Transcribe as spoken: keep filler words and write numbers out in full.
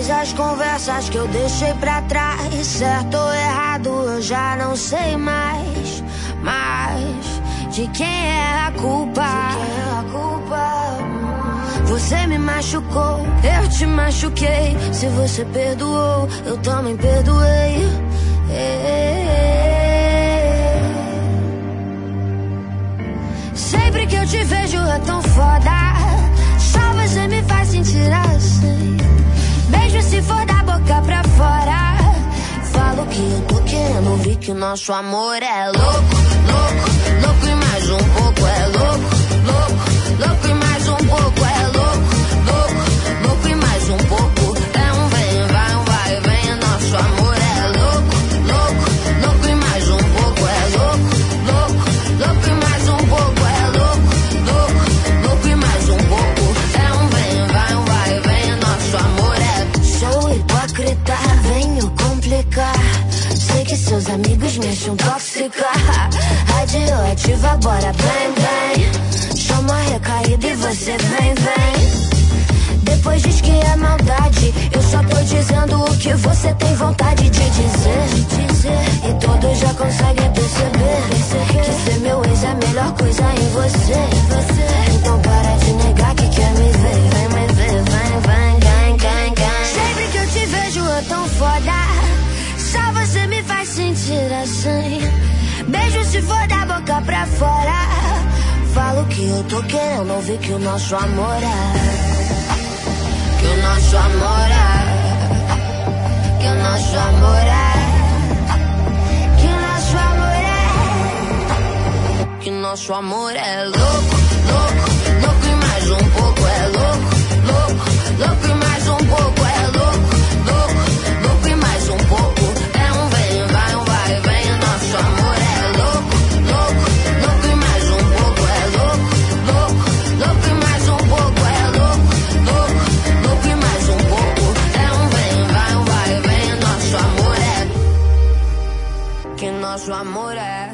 Todas as conversas que eu deixei pra trás, certo ou errado eu já não sei mais. Mas de quem é a culpa? De quem é a culpa? Você me machucou, eu te machuquei. Se você perdoou, eu também perdoei. Sempre que eu te vejo é tão foda, só você me faz sentir assim. Beijo se for da boca pra fora. Falo que eu tô querendo ouvir que o nosso amor é louco, louco, louco e mais um pouco é louco, louco, louco e mais um pouco é louco, louco, louco e mais um pouco é um vem, vai, um vai, vem. Nosso amor é louco, louco, louco e mais um pouco é louco, louco, louco e mais um pouco é louco, louco, louco e mais um pouco é um vem, vai, um vai, vem. Nosso amor é... Sou hipócrita, venho complicar. Sei que seus amigos me acham tóxica, radioativa, bora bem, bem. Chama a recaída e você vem, vem. Depois diz que é maldade, eu só tô dizendo o que você tem vontade de dizer, de dizer. E todos já conseguem perceber, perceber que ser meu ex é a melhor coisa em você, você. Então para de negar que quer me ver, vem me ver, vem, vem, gang, gang, gang. Sempre que eu te vejo é tão foda, só você me faz sentir assim. Beijo se for da boca pra fora. Falo que eu tô querendo ouvir que o nosso amor é, que o nosso amor é, que o nosso amor é, que o nosso amor é, que o nosso amor é louco, louco, louco e mais um pouco é louco, louco, louco e mais um pouco é louco, louco, louco e mais um pouco é um vem, vai, um vai, vem. Nosso amor é louco, louco, louco e mais um pouco é louco, louco, louco e mais um pouco é louco, louco, louco e mais um pouco é um vem, vai, um vai, vem. Nosso amor é, que nosso amor é.